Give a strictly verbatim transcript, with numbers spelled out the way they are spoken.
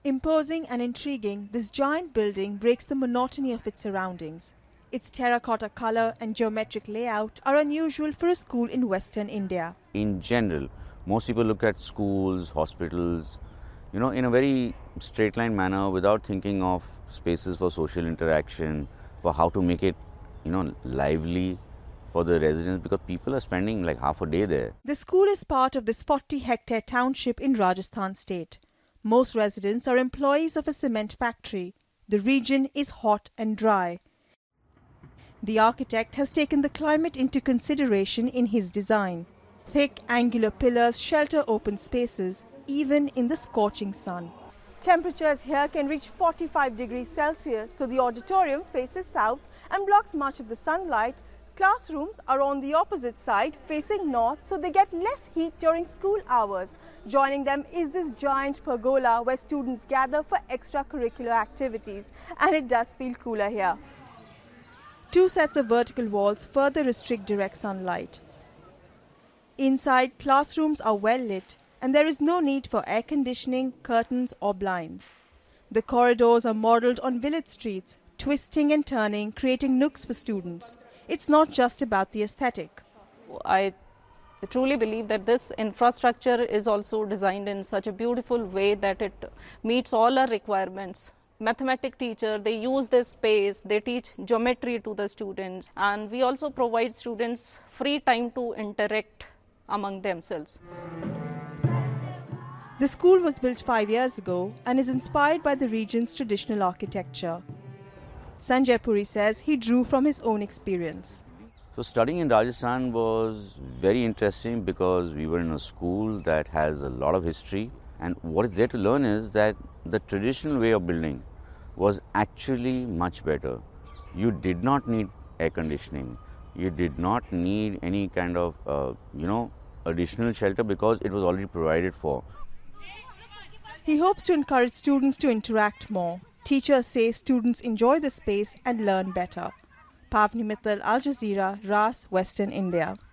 Imposing and intriguing, this giant building breaks the monotony of its surroundings. Its terracotta color and geometric layout are unusual for a school in Western India. In general, most people look at schools, hospitals, you know, in a very straight line manner without thinking of spaces for social interaction, for how to make it, you know, lively for the residents, because people are spending like half a day there. The school is part of this forty hectare township in Rajasthan state. Most residents are employees of a cement factory. The region is hot and dry. The architect has taken the climate into consideration in his design. Thick, angular pillars shelter open spaces, even in the scorching sun. Temperatures here can reach forty-five degrees Celsius, so the auditorium faces south and blocks much of the sunlight. Classrooms are on the opposite side, facing north, so they get less heat during school hours. Joining them is this giant pergola where students gather for extracurricular activities, and it does feel cooler here. Two sets of vertical walls further restrict direct sunlight. Inside, classrooms are well lit, and there is no need for air conditioning, curtains or blinds. The corridors are modelled on village streets, twisting and turning, creating nooks for students. It's not just about the aesthetic. I truly believe that this infrastructure is also designed in such a beautiful way that it meets all our requirements. Mathematics teacher, they use this space, they teach geometry to the students, and we also provide students free time to interact among themselves. The school was built five years ago and is inspired by the region's traditional architecture. Sanjay Puri says he drew from his own experience. So studying in Rajasthan was very interesting because we were in a school that has a lot of history, and what is there to learn is that the traditional way of building was actually much better. You did not need air conditioning. You did not need any kind of, uh, you know, additional shelter because it was already provided for. He hopes to encourage students to interact more. Teachers say students enjoy the space and learn better. Pavni Mittal, Al Jazeera, Ras, Western India.